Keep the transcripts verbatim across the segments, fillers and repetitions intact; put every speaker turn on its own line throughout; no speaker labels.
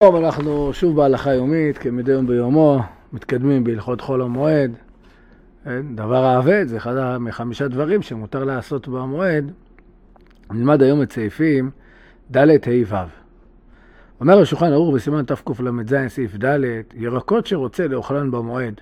היום אנחנו שוב בהלכה יומית, כמדי יום ביומו, מתקדמים בהלכות חול המועד. דבר האבד זה אחד מחמישה דברים שמותר לעשות במועד. נלמד היום את סעיפים ד' ה' ו'. אומר השולחן ערוך בסימן תקל"ז סעיף ד', ירקות שרוצה לאוכלן במועד,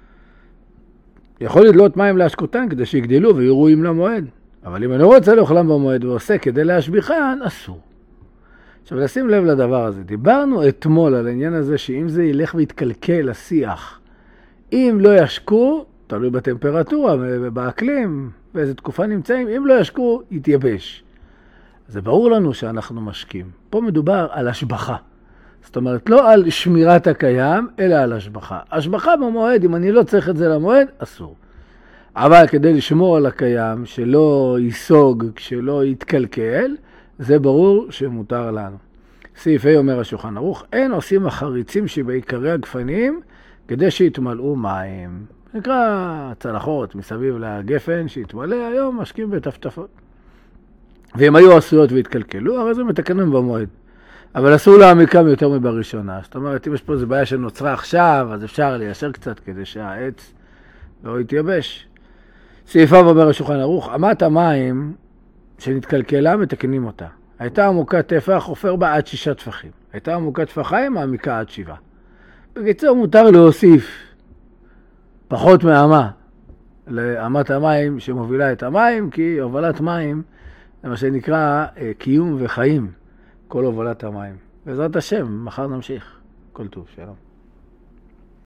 יכול לדלות מים להשקותן כדי שיגדלו ויהיו ראויים למועד. אבל אם אני לא רוצה לאוכלן במועד ועושה כדי להשביחן, אסור. עכשיו, לשים לב לדבר הזה. דיברנו אתמול על העניין הזה שאם זה ילך ויתקלקל השיח, אם לא ישקו, תלוי בטמפרטורה ובאקלים, באיזה תקופה נמצאים, אם לא ישקו, יתייבש. זה ברור לנו שאנחנו משקים. פה מדובר על השבחה. זאת אומרת, לא על שמירת הקיים, אלא על השבחה. השבחה במועד, אם אני לא צריך את זה למועד, אסור. אבל כדי לשמור על הקיים, שלא ייסוג, שלא יתקלקל, זה ברור שמותר לנו. סעיף ה' אומר השולחן ערוך, אין עושים החריצים שבעיקרי הגפנים כדי שיתמלאו מים. נקרא צלחות מסביב לגפן שהתמלא, היום משקים בטפטפות. ואם היו עשויות והתקלקלו, הרי זה מתקנים במועד. אבל אסור להעמיקם יותר מבראשונה. זאת אומרת, אם יש פה איזו בעיה שנוצרה עכשיו, אז אפשר ליישר קצת כדי שהעץ לא יתייבש. סעיפיו אומר השולחן ערוך, אמת המים שנתקלקלה מתקנים אותה. הייתה עמוקת טפח, חופר בה עד שישה טפחים. הייתה עמוקת טפחיים, מעמיקה עד שבעה. בקיצור, מותר להוסיף פחות מאמה לאמת המים שמובילה את המים, כי הובלת מים זה מה שנקרא קיום וחיים, כל הובלת המים. בעזרת השם, מחר נמשיך. כל טוב, שלום.